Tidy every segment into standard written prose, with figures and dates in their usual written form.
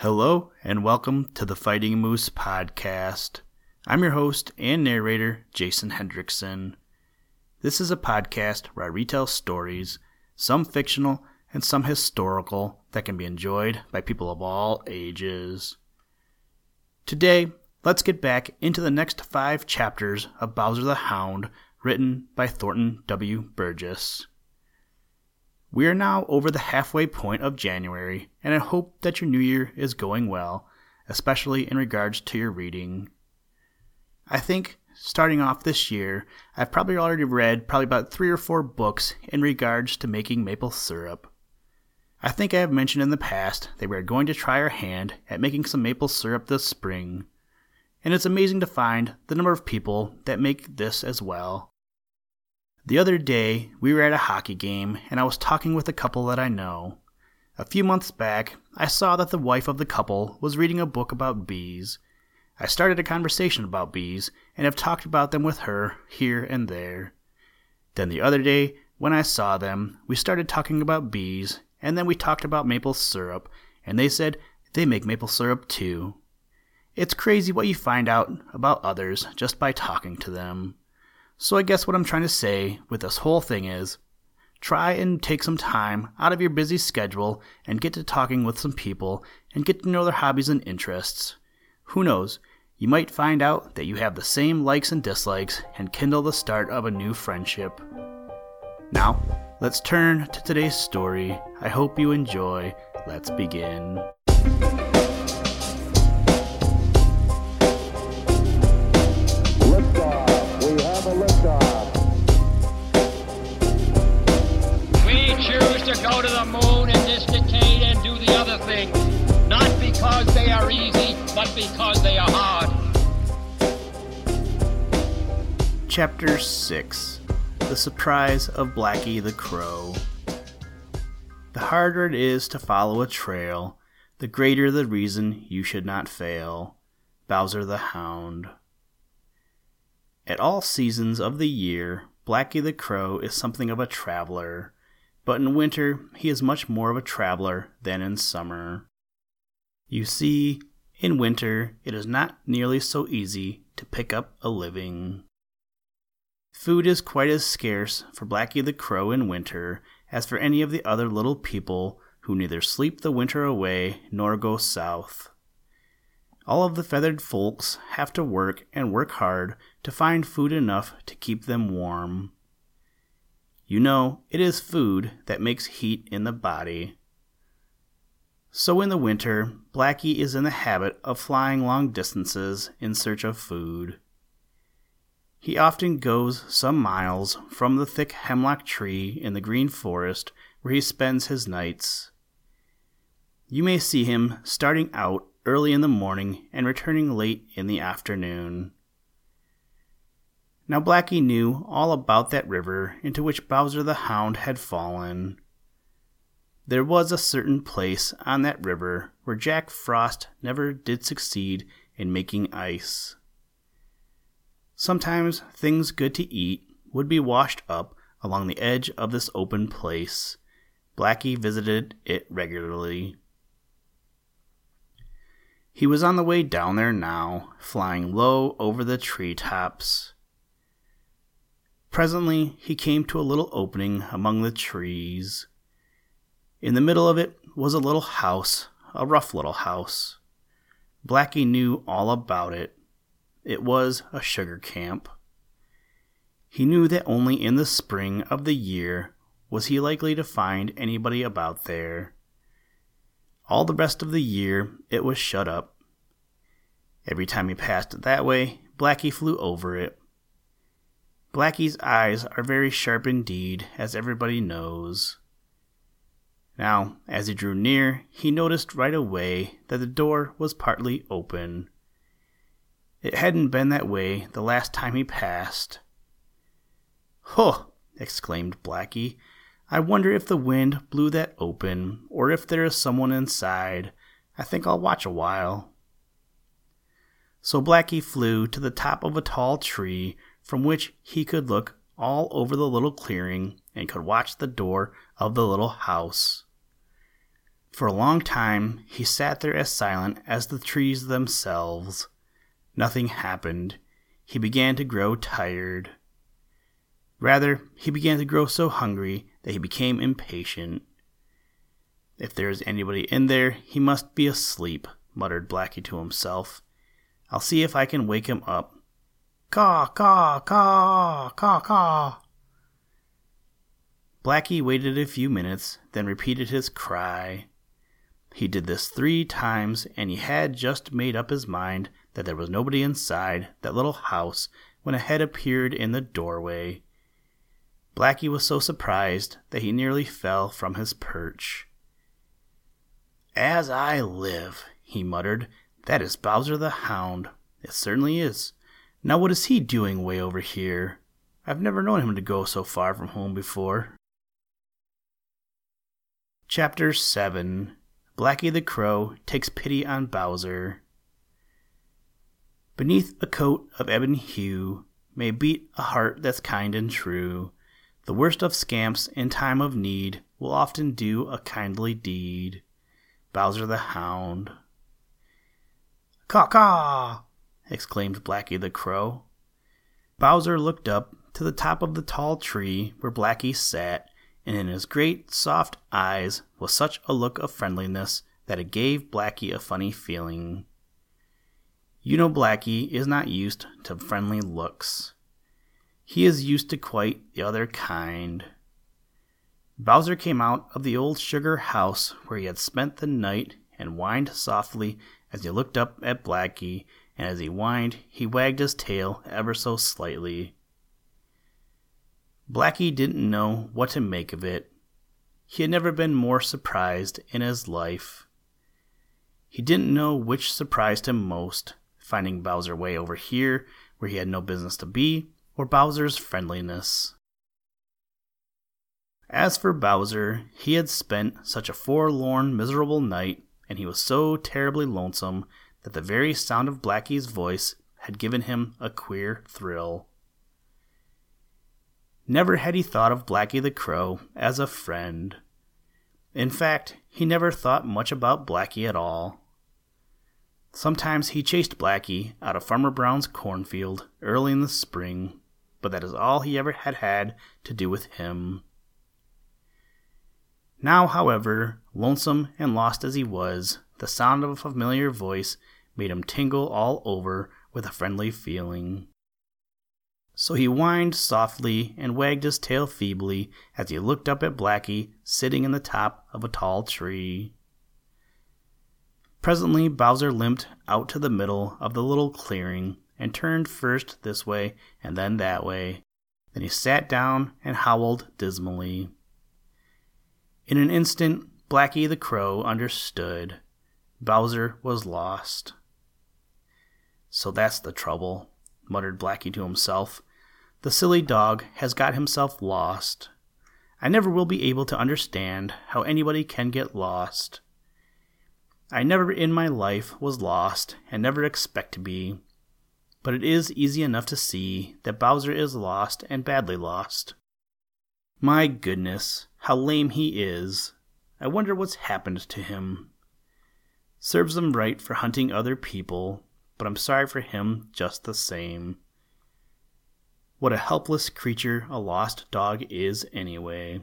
Hello, and welcome to the Fighting Moose podcast. I'm your host and narrator, Jason Hendrickson. This is a podcast where I retell stories, some fictional and some historical, that can be enjoyed by people of all ages. Today, let's get back into the next 5 chapters of Bowser the Hound, written by Thornton W. Burgess. We are now over the halfway point of January, and I hope that your new year is going well, especially in regards to your reading. I think, starting off this year, I've probably already read about 3 or 4 books in regards to making maple syrup. I think I have mentioned in the past that we are going to try our hand at making some maple syrup this spring, and it's amazing to find the number of people that make this as well. The other day, we were at a hockey game, and I was talking with a couple that I know. A few months back, I saw that the wife of the couple was reading a book about bees. I started a conversation about bees, and have talked about them with her here and there. Then the other day, when I saw them, we started talking about bees, and then we talked about maple syrup, and they said they make maple syrup too. It's crazy what you find out about others just by talking to them. So I guess what I'm trying to say with this whole thing is, try and take some time out of your busy schedule and get to talking with some people and get to know their hobbies and interests. Who knows, you might find out that you have the same likes and dislikes and kindle the start of a new friendship. Now, let's turn to today's story. I hope you enjoy. Let's begin. To go to the moon in this decade and do the other things, not because they are easy, but because they are hard. Chapter 6. The Surprise of Blacky the Crow. The harder it is to follow a trail, the greater the reason you should not fail. Bowser the Hound. At all seasons of the year, Blacky the Crow is something of a traveler. But in winter, he is much more of a traveler than in summer. You see, in winter, it is not nearly so easy to pick up a living. Food is quite as scarce for Blacky the Crow in winter as for any of the other little people who neither sleep the winter away nor go south. All of the feathered folks have to work and work hard to find food enough to keep them warm. You know, it is food that makes heat in the body. So in the winter, Blacky is in the habit of flying long distances in search of food. He often goes some miles from the thick hemlock tree in the green forest where he spends his nights. You may see him starting out early in the morning and returning late in the afternoon. Now Blacky knew all about that river into which Bowser the Hound had fallen. There was a certain place on that river where Jack Frost never did succeed in making ice. Sometimes things good to eat would be washed up along the edge of this open place. Blacky visited it regularly. He was on the way down there now, flying low over the treetops. Presently, he came to a little opening among the trees. In the middle of it was a little house, a rough little house. Blacky knew all about it. It was a sugar camp. He knew that only in the spring of the year was he likely to find anybody about there. All the rest of the year it was shut up. Every time he passed that way, Blacky flew over it. Blacky's eyes are very sharp indeed, as everybody knows. Now, as he drew near, he noticed right away that the door was partly open. It hadn't been that way the last time he passed. "Huh!" exclaimed Blacky. "I wonder if the wind blew that open, or if there is someone inside. I think I'll watch a while." So Blacky flew to the top of a tall tree from which he could look all over the little clearing and could watch the door of the little house. For a long time, he sat there as silent as the trees themselves. Nothing happened. He began to grow tired. Rather, he began to grow so hungry that he became impatient. "If there is anybody in there, he must be asleep," muttered Blackie to himself. "I'll see if I can wake him up. Caw, caw, caw, caw, caw." Blackie waited a few minutes, then repeated his cry. He did this 3 times, and he had just made up his mind that there was nobody inside that little house when a head appeared in the doorway. Blackie was so surprised that he nearly fell from his perch. "As I live," he muttered, "that is Bowser the Hound. It certainly is. Now what is he doing way over here? I've never known him to go so far from home before." Chapter 7. Blackie the Crow Takes Pity on Bowser. Beneath a coat of ebon hue may beat a heart that's kind and true. The worst of scamps in time of need will often do a kindly deed. Bowser the Hound. "Caw, caw!" exclaimed Blackie the Crow. Bowser looked up to the top of the tall tree where Blackie sat, and in his great, soft eyes was such a look of friendliness that it gave Blackie a funny feeling. You know Blackie is not used to friendly looks. He is used to quite the other kind. Bowser came out of the old sugar house where he had spent the night and whined softly as he looked up at Blackie, and as he whined, he wagged his tail ever so slightly. Blackie didn't know what to make of it. He had never been more surprised in his life. He didn't know which surprised him most, finding Bowser way over here where he had no business to be, or Bowser's friendliness. As for Bowser, he had spent such a forlorn, miserable night, and he was so terribly lonesome that the very sound of Blackie's voice had given him a queer thrill. Never had he thought of Blackie the Crow as a friend. In fact, he never thought much about Blackie at all. Sometimes he chased Blackie out of Farmer Brown's cornfield early in the spring, but that is all he ever had to do with him. Now, however, lonesome and lost as he was, the sound of a familiar voice made him tingle all over with a friendly feeling. So he whined softly and wagged his tail feebly as he looked up at Blackie sitting in the top of a tall tree. Presently Bowser limped out to the middle of the little clearing and turned first this way and then that way. Then he sat down and howled dismally. In an instant, Blackie the Crow understood. Bowser was lost. "So that's the trouble," muttered Blackie to himself. "The silly dog has got himself lost. I never will be able to understand how anybody can get lost. I never in my life was lost and never expect to be. But it is easy enough to see that Bowser is lost and badly lost. My goodness, how lame he is. I wonder what's happened to him. Serves him right for hunting other people, but I'm sorry for him just the same. What a helpless creature a lost dog is anyway.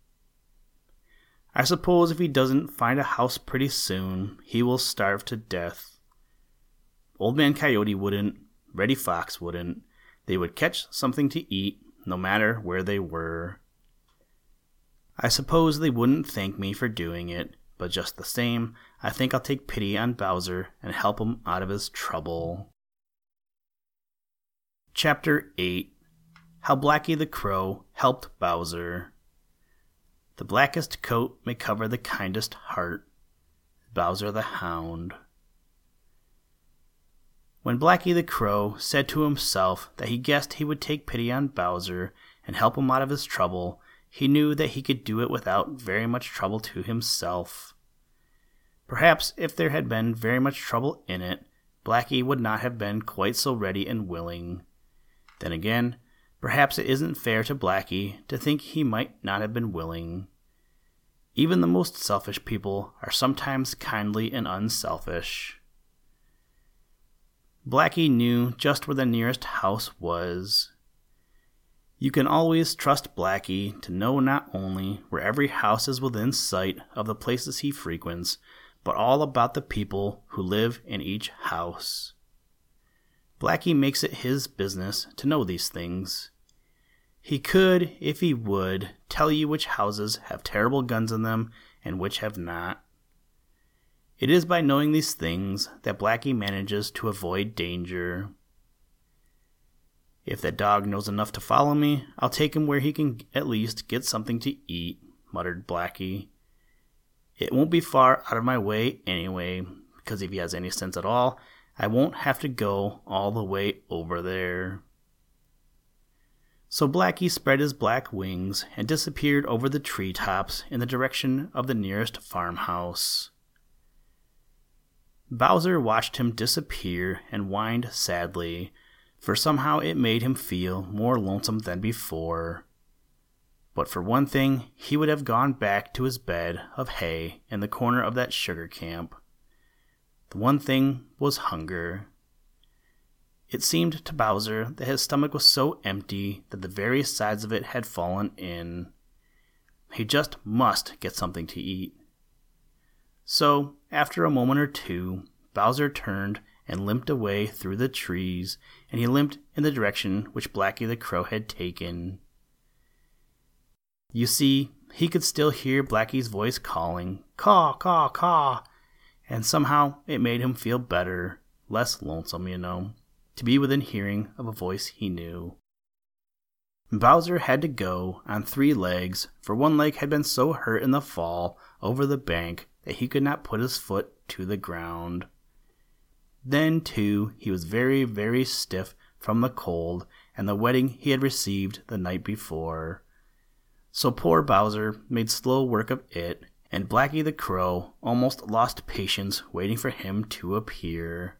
I suppose if he doesn't find a house pretty soon, he will starve to death. Old Man Coyote wouldn't, Reddy Fox wouldn't. They would catch something to eat, no matter where they were. I suppose they wouldn't thank me for doing it, but just the same, I think I'll take pity on Bowser and help him out of his trouble. Chapter 8. How Blackie the Crow Helped Bowser. The blackest coat may cover the kindest heart. Bowser the Hound. When Blackie the Crow said to himself that he guessed he would take pity on Bowser and help him out of his trouble, he knew that he could do it without very much trouble to himself. Perhaps if there had been very much trouble in it, Blackie would not have been quite so ready and willing. Then again, perhaps it isn't fair to Blackie to think he might not have been willing. Even the most selfish people are sometimes kindly and unselfish. Blackie knew just where the nearest house was. You can always trust Blackie to know not only where every house is within sight of the places he frequents, but all about the people who live in each house. Blackie makes it his business to know these things. He could, if he would, tell you which houses have terrible guns in them and which have not. It is by knowing these things that Blackie manages to avoid danger. "If that dog knows enough to follow me, I'll take him where he can at least get something to eat," muttered Blackie. "It won't be far out of my way anyway, because if he has any sense at all, I won't have to go all the way over there." So Blackie spread his black wings and disappeared over the treetops in the direction of the nearest farmhouse. Bowser watched him disappear and whined sadly, for somehow it made him feel more lonesome than before. But for one thing, he would have gone back to his bed of hay in the corner of that sugar camp. The one thing was hunger. It seemed to Bowser that his stomach was so empty that the very sides of it had fallen in. He just must get something to eat. So, after a moment or two, Bowser turned and limped away through the trees, and he limped in the direction which Blackie the Crow had taken. You see, he could still hear Blackie's voice calling, "Caw, caw, caw," and somehow it made him feel better, less lonesome, to be within hearing of a voice he knew. Bowser had to go on 3 legs, for one leg had been so hurt in the fall over the bank that he could not put his foot to the ground. Then, too, he was very, very stiff from the cold and the wetting he had received the night before. So poor Bowser made slow work of it, and Blackie the Crow almost lost patience waiting for him to appear.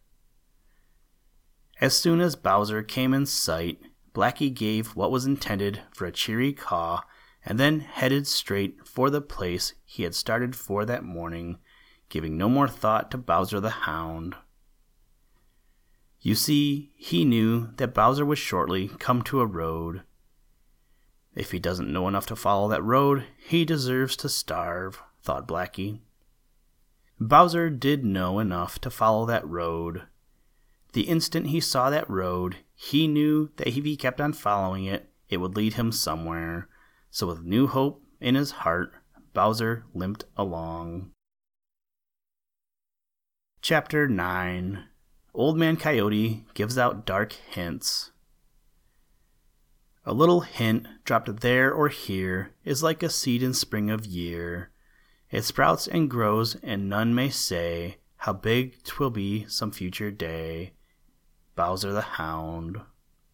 As soon as Bowser came in sight, Blackie gave what was intended for a cheery caw, and then headed straight for the place he had started for that morning, giving no more thought to Bowser the Hound. You see, he knew that Bowser would shortly come to a road. If he doesn't know enough to follow that road, he deserves to starve, thought Blackie. Bowser did know enough to follow that road. The instant he saw that road, he knew that if he kept on following it, it would lead him somewhere. So with new hope in his heart, Bowser limped along. Chapter 9. Old Man Coyote Gives Out Dark Hints. A little hint dropped there or here is like a seed in spring of year. It sprouts and grows, and none may say how big 'twill be some future day. Bowser the Hound.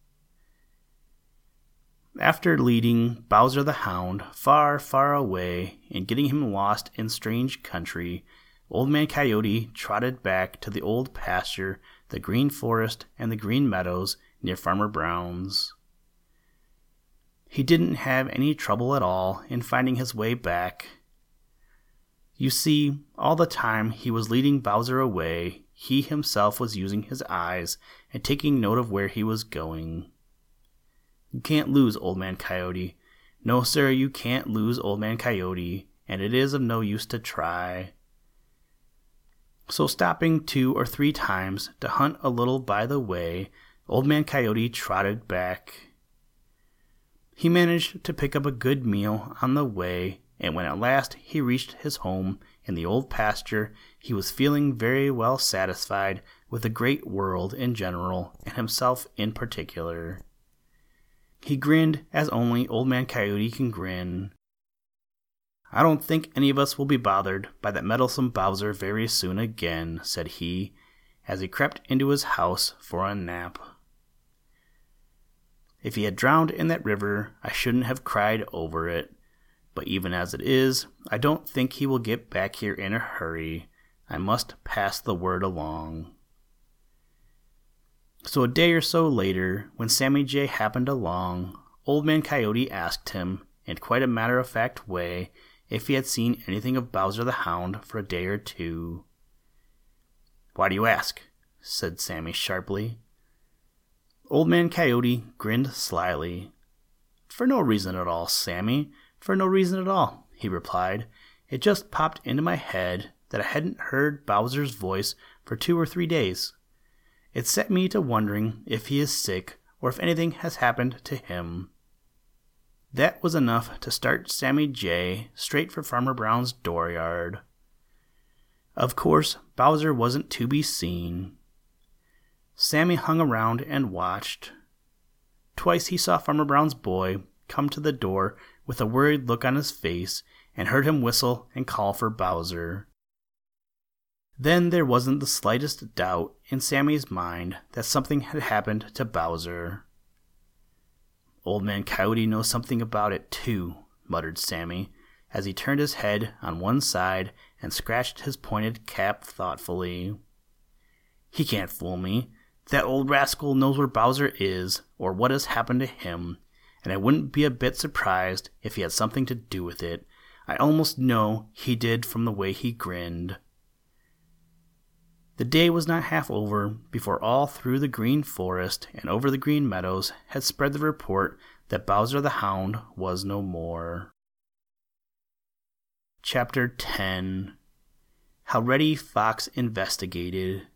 After leading Bowser the Hound far, far away and getting him lost in strange country, Old Man Coyote trotted back to the old pasture, the green forest, and the green meadows near Farmer Brown's. He didn't have any trouble at all in finding his way back. You see, all the time he was leading Bowser away, he himself was using his eyes and taking note of where he was going. You can't lose Old Man Coyote. No, sir, you can't lose Old Man Coyote, and it is of no use to try. So stopping 2 or 3 times to hunt a little by the way, Old Man Coyote trotted back. He managed to pick up a good meal on the way, and when at last he reached his home in the old pasture, he was feeling very well satisfied with the great world in general and himself in particular. He grinned as only Old Man Coyote can grin. "I don't think any of us will be bothered by that meddlesome Bowser very soon again," said he, as he crept into his house for a nap. "If he had drowned in that river, I shouldn't have cried over it. But even as it is, I don't think he will get back here in a hurry. I must pass the word along." So a day or so later, when Sammy Jay happened along, Old Man Coyote asked him, in quite a matter-of-fact way, if he had seen anything of Bowser the Hound for a day or two. "Why do you ask?" said Sammy sharply. Old Man Coyote grinned slyly. "For no reason at all, Sammy. For no reason at all," he replied. "It just popped into my head that I hadn't heard Bowser's voice for 2 or 3 days. It set me to wondering if he is sick or if anything has happened to him." That was enough to start Sammy Jay straight for Farmer Brown's dooryard. Of course, Bowser wasn't to be seen. Sammy hung around and watched. Twice he saw Farmer Brown's boy come to the door with a worried look on his face and heard him whistle and call for Bowser. Then there wasn't the slightest doubt in Sammy's mind that something had happened to Bowser. "Old Man Coyote knows something about it, too," muttered Sammy, as he turned his head on one side and scratched his pointed cap thoughtfully. "He can't fool me. That old rascal knows where Bowser is, or what has happened to him, and I wouldn't be a bit surprised if he had something to do with it. I almost know he did from the way he grinned." The day was not half over before all through the Green Forest and over the Green Meadows had spread the report that Bowser the Hound was no more. Chapter 10. How Reddy Fox Investigated.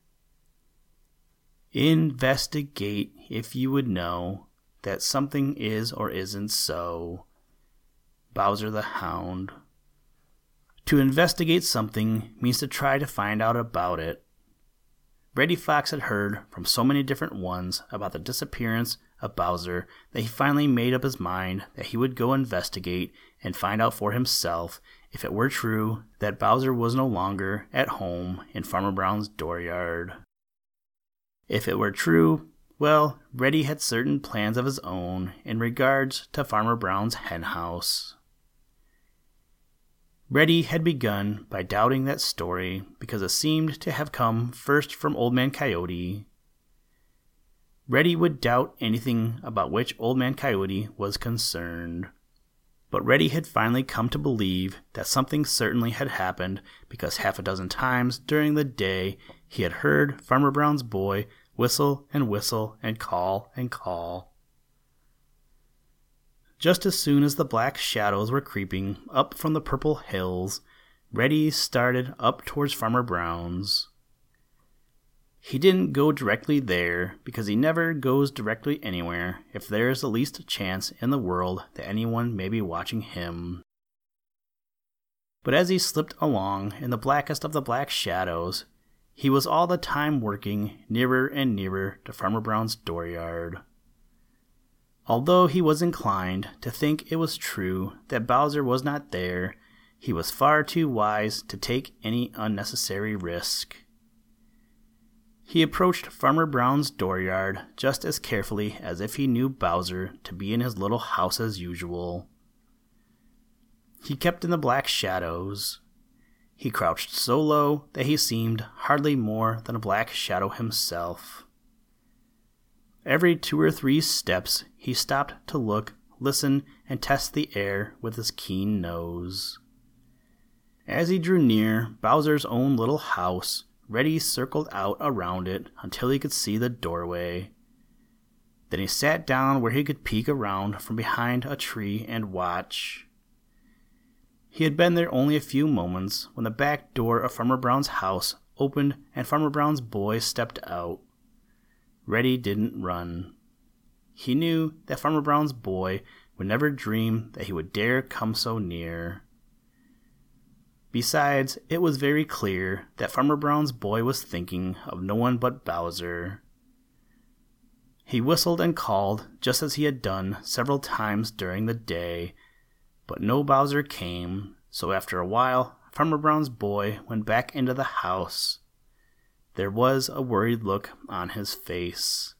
Investigate if you would know that something is or isn't so. Bowser the Hound. To investigate something means to try to find out about it. Reddy Fox had heard from so many different ones about the disappearance of Bowser that he finally made up his mind that he would go investigate and find out for himself if it were true that Bowser was no longer at home in Farmer Brown's dooryard. If it were true, well, Reddy had certain plans of his own in regards to Farmer Brown's henhouse. Reddy had begun by doubting that story because it seemed to have come first from Old Man Coyote. Reddy would doubt anything about which Old Man Coyote was concerned. But Reddy had finally come to believe that something certainly had happened because half a dozen times during the day he had heard Farmer Brown's boy whistle and call and call. Just as soon as the black shadows were creeping up from the purple hills, Reddy started up towards Farmer Brown's. He didn't go directly there because he never goes directly anywhere if there is the least chance in the world that anyone may be watching him. But as he slipped along in the blackest of the black shadows, he was all the time working nearer and nearer to Farmer Brown's dooryard. Although he was inclined to think it was true that Bowser was not there, he was far too wise to take any unnecessary risk. He approached Farmer Brown's dooryard just as carefully as if he knew Bowser to be in his little house as usual. He kept in the black shadows. He crouched so low that he seemed hardly more than a black shadow himself. Every 2 or 3 steps he stopped to look, listen, and test the air with his keen nose. As he drew near Bowser's own little house, Reddy circled out around it until he could see the doorway. Then he sat down where he could peek around from behind a tree and watch. He had been there only a few moments when the back door of Farmer Brown's house opened and Farmer Brown's boy stepped out. Reddy didn't run. He knew that Farmer Brown's boy would never dream that he would dare come so near. Besides, it was very clear that Farmer Brown's boy was thinking of no one but Bowser. He whistled and called just as he had done several times during the day, but no Bowser came, so after a while, Farmer Brown's boy went back into the house. There was a worried look on his face.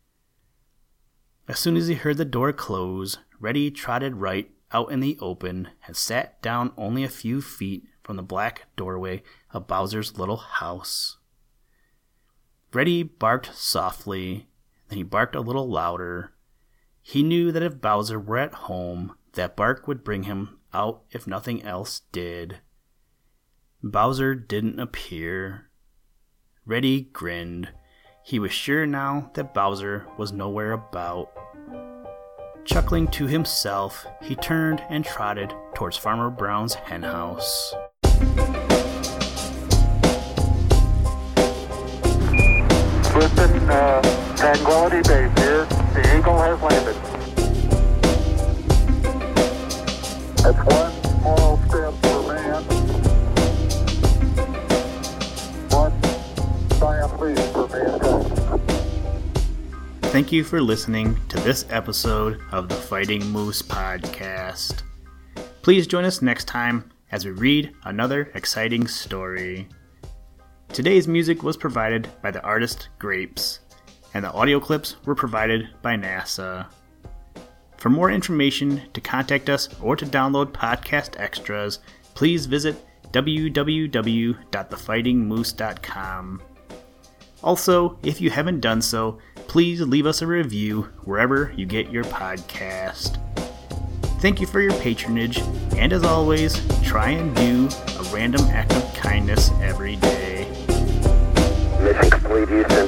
As soon as he heard the door close, Reddy trotted right out in the open and sat down only a few feet from the black doorway of Bowser's little house. Reddy barked softly, then he barked a little louder. He knew that if Bowser were at home, that bark would bring him out if nothing else did. Bowser didn't appear. Reddy grinned. He was sure now that Bowser was nowhere about. Chuckling to himself, he turned and trotted towards Farmer Brown's henhouse. Listen, Tranquility Base here. The Eagle has landed. That's one small step for man, one giant leap for mankind. Thank you for listening to this episode of the Fighting Moose Podcast. Please join us next time as we read another exciting story. Today's music was provided by the artist Grapes, and the audio clips were provided by NASA. For more information, to contact us, or to download podcast extras, please visit www.thefightingmoose.com. Also, if you haven't done so, please leave us a review wherever you get your podcast. Thank you for your patronage, and as always, try and do a random act of kindness every day. Mission complete, Houston.